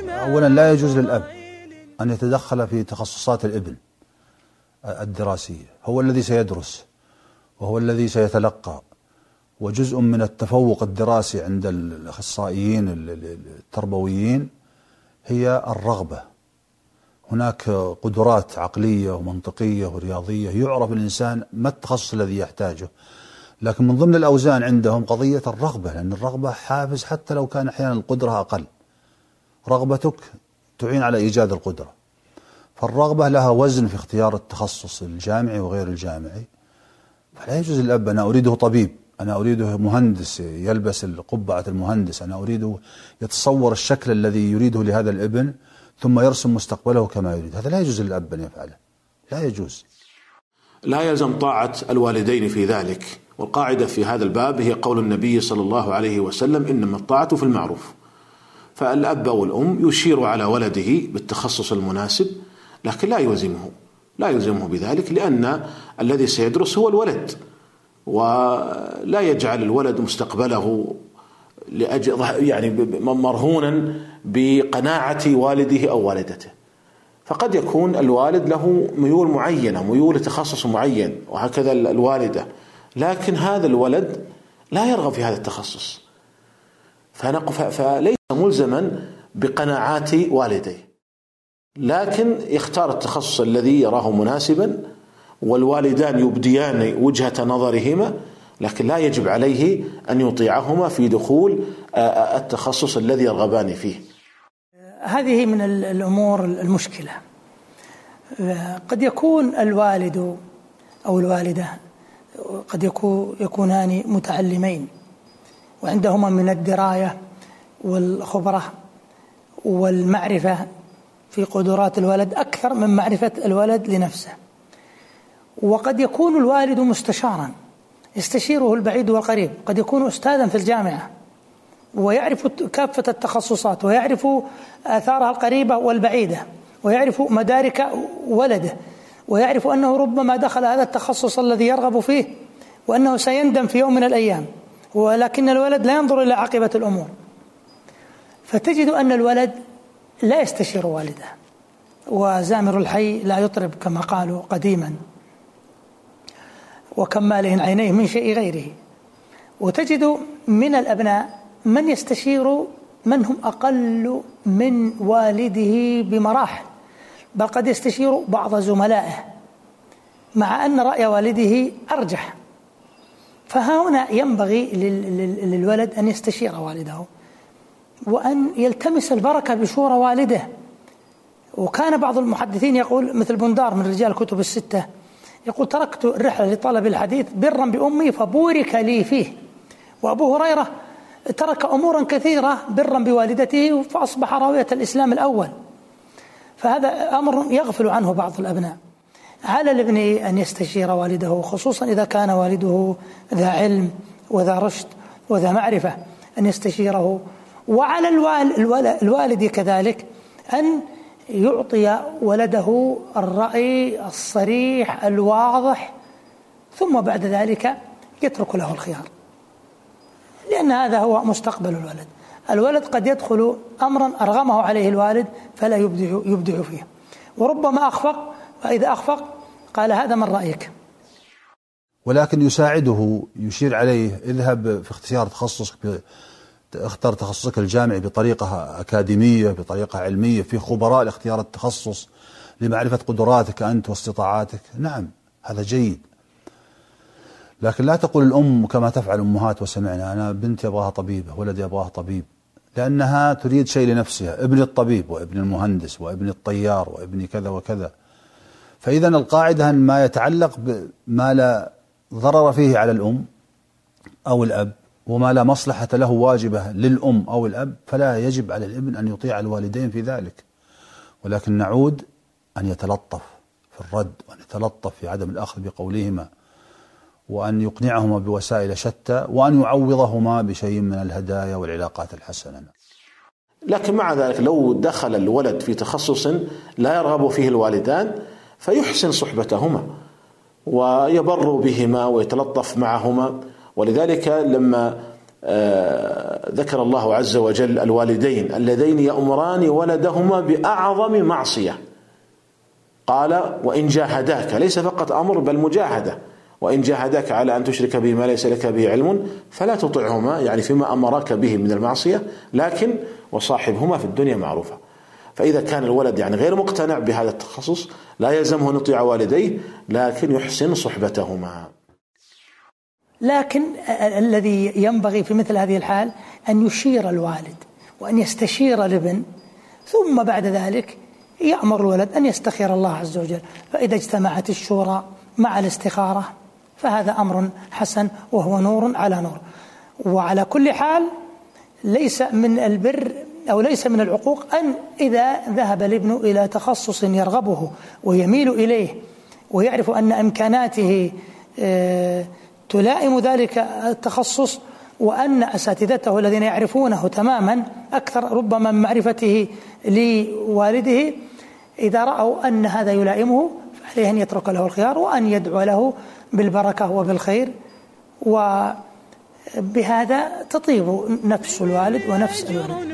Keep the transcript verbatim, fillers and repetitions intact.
أولا لا يجوز للأب أن يتدخل في تخصصات الابن الدراسية، هو الذي سيدرس وهو الذي سيتلقى، وجزء من التفوق الدراسي عند الأخصائيين التربويين هي الرغبة. هناك قدرات عقلية ومنطقية ورياضية يعرف الإنسان ما التخصص الذي يحتاجه، لكن من ضمن الأوزان عندهم قضية الرغبة، لأن الرغبة حافز حتى لو كان أحيانا القدرة أقل. رغبتك تعين على إيجاد القدرة، فالرغبة لها وزن في اختيار التخصص الجامعي وغير الجامعي. فلا يجوز للأب أنا أريده طبيب، أنا أريده مهندس يلبس قبعة المهندس، أنا أريده يتصور الشكل الذي يريده لهذا الابن ثم يرسم مستقبله كما يريد. هذا لا يجوز للأب أن يفعله، لا يجوز. لا يلزم طاعة الوالدين في ذلك، والقاعدة في هذا الباب هي قول النبي صلى الله عليه وسلم: إنما الطاعة في المعروف. فالأب أو الأم يشير على ولده بالتخصص المناسب، لكن لا يلزمه لا يلزمه بذلك، لأن الذي سيدرس هو الولد، ولا يجعل الولد مستقبله لأجل يعني مرهونا بقناعة والده أو والدته. فقد يكون الوالد له ميول معينة، ميول لتخصص معين، وهكذا الوالدة، لكن هذا الولد لا يرغب في هذا التخصص، فليس ملزما بقناعات والديه، لكن يختار التخصص الذي يراه مناسبا، والوالدان يبديان وجهة نظرهما، لكن لا يجب عليه أن يطيعهما في دخول التخصص الذي يرغبان فيه. هذه من الأمور المشكلة. قد يكون الوالد أو الوالدة قد يكونان متعلمين وعندهما من الدراية والخبرة والمعرفة في قدرات الولد أكثر من معرفة الولد لنفسه. وقد يكون الوالد مستشارا يستشيره البعيد والقريب، قد يكون أستاذا في الجامعة ويعرف كافة التخصصات ويعرف آثارها القريبة والبعيدة، ويعرف مدارك ولده، ويعرف أنه ربما دخل هذا التخصص الذي يرغب فيه وأنه سيندم في يوم من الأيام، ولكن الولد لا ينظر إلى عاقبة الأمور. فتجد أن الولد لا يستشير والده، وزامر الحي لا يطرب كما قالوا قديما، وكم ماله عينيه من شيء غيره. وتجد من الأبناء من يستشير من هم أقل من والده بمراحل، بل قد يستشير بعض زملائه مع أن رأي والده أرجح. فهنا ينبغي للولد أن يستشير والده وأن يلتمس البركة بشورى والده. وكان بعض المحدثين يقول، مثل بندار من رجال الكتب الستة، يقول: تركت الرحلة لطلب الحديث برا بأمي فبورك لي فيه. وأبو هريرة ترك أمورا كثيرة برا بوالدته فأصبح راوية الإسلام الأول. فهذا أمر يغفل عنه بعض الأبناء. على الابن أن يستشير والده، خصوصا إذا كان والده ذا علم وذا رشد وذا معرفة، أن يستشيره. وعلى الوالد كذلك أن يعطي ولده الرأي الصريح الواضح، ثم بعد ذلك يترك له الخيار، لأن هذا هو مستقبل الولد. الولد قد يدخل أمرا أرغمه عليه الوالد فلا يبدع, يبدع فيه، وربما أخفق، فإذا أخفق قال: هذا من رأيك. ولكن يساعده، يشير عليه: اذهب في اختيار تخصصك، اختر تخصصك الجامعي بطريقة أكاديمية، بطريقة علمية، في خبراء لاختيار التخصص لمعرفة قدراتك أنت واستطاعاتك. نعم، هذا جيد، لكن لا تقول الأم كما تفعل أمهات وسمعنا: أنا بنتي أبغاها طبيبة، ولدي أبغاها طبيب، لأنها تريد شيء لنفسها، ابن الطبيب وابن المهندس وابن الطيار وابن كذا وكذا. فإذا القاعدة أن ما يتعلق بما لا ضرر فيه على الأم أو الأب وما لا مصلحة له واجبة للأم أو الأب، فلا يجب على الابن أن يطيع الوالدين في ذلك. ولكن نعود أن يتلطف في الرد، وأن يتلطف في عدم الأخذ بقولهما، وأن يقنعهما بوسائل شتى، وأن يعوضهما بشيء من الهدايا والعلاقات الحسنة. لكن مع ذلك لو دخل الولد في تخصص لا يرغب فيه الوالدان فيحسن صحبتهما ويبر بهما ويتلطف معهما. ولذلك لما آه ذكر الله عز وجل الوالدين اللذين يأمران ولدهما بأعظم معصية، قال وإن جاهداك، ليس فقط أمر بل مجاهدة، وإن جاهداك على أن تشرك به ما ليس لك به علم فلا تطعهما، يعني فيما أمرك به من المعصية، لكن وصاحبهما في الدنيا معروفة. فإذا كان الولد يعني غير مقتنع بهذا التخصص لا يلزمه أن يطيع والديه، لكن يحسن صحبتهما. لكن الذي ينبغي في مثل هذه الحال أن يشير الوالد وأن يستشير الابن، ثم بعد ذلك يأمر الولد أن يستخير الله عز وجل. فإذا اجتمعت الشورى مع الاستخارة فهذا أمر حسن وهو نور على نور. وعلى كل حال ليس من البر أو ليس من العقوق أن إذا ذهب الابن إلى تخصص يرغبه ويميل إليه ويعرف أن إمكاناته تلائم ذلك التخصص، وأن أساتذته الذين يعرفونه تماما أكثر ربما من معرفته لوالده إذا رأوا أن هذا يلائمه فعليه أن يترك له الخيار وأن يدعو له بالبركة وبالخير، وبهذا تطيب نفس الوالد ونفس الولد.